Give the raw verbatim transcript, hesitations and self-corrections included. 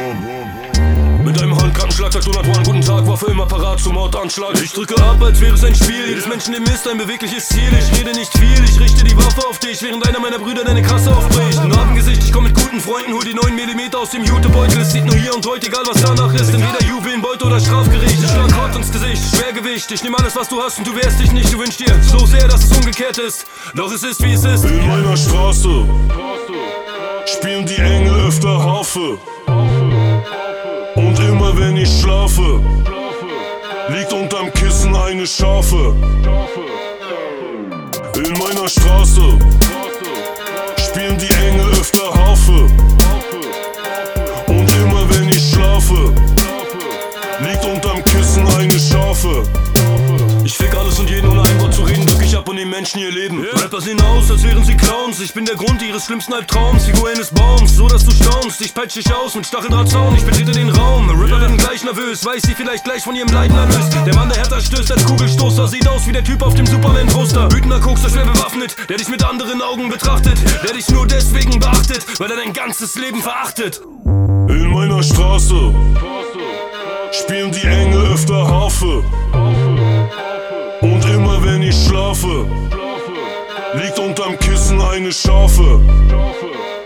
Mit einem Handkrankenschlag sagt Jonathan, guten Tag, Waffe immer parat zum Mordanschlag. Ich drücke ab, als wäre es ein Spiel, jedes Menschen im Mist ein bewegliches Ziel. Ich rede nicht viel, ich richte die Waffe auf dich, während einer meiner Brüder deine Kasse aufbricht. Narbengesicht, ich komm mit guten Freunden, hol die neun Millimeter aus dem Jutebeutel. Es sieht nur hier und heute, egal was danach ist, entweder Juwelenbeute oder Strafgericht. Ich schlag hart ins Gesicht, Schwergewicht, ich nehm alles was du hast und du wehrst dich nicht. Du wünschst dir so sehr, dass es umgekehrt ist, doch es ist wie es ist. In meiner Straße spielen die Engel öfter Harfe. Und immer wenn ich schlafe, liegt unterm Kissen eine Schafe. In meiner Straße spielen die Engel öfter Harfe. Und immer wenn ich schlafe, liegt unterm Kissen eine Schafe. Ich fick alles und jeden, ohne ein Wort zu reden, drück ich ab und nehm Menschen ihr Leben. Yeah. Rapper sehen aus, als wären sie Clowns. Ich bin der Grund ihres schlimmsten Albtraums. Figur eines Baums, so dass du staunst. Ich peitsch dich aus mit Stacheldrahtzaun, ich betrete den Raum. Rapper yeah. werden gleich nervös, weiß sie vielleicht gleich von ihrem Leiden erlöst. Der Mann, der härter stößt als Kugelstoßer, sieht aus wie der Typ auf dem Superman-Poster. Wütender Kokser, schwer bewaffnet, der dich mit anderen Augen betrachtet. Der dich nur deswegen beachtet, weil er dein ganzes Leben verachtet. In meiner Straße spielen die Engel öfter Harfe. Und immer wenn ich schlafe, liegt unterm Kissen eine Schafe.